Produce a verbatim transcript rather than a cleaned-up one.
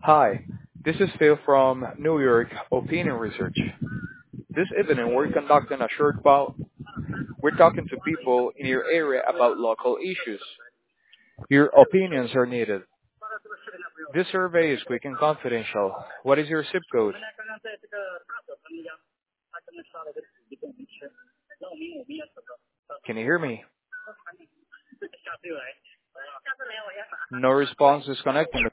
Hi, this is Phil from New York Opinion Research. This evening, we're conducting a short poll. We're talking to people in your area about local issues. Your opinions are needed. This survey is quick and confidential. What is your zip code? Can you hear me? No response is connecting.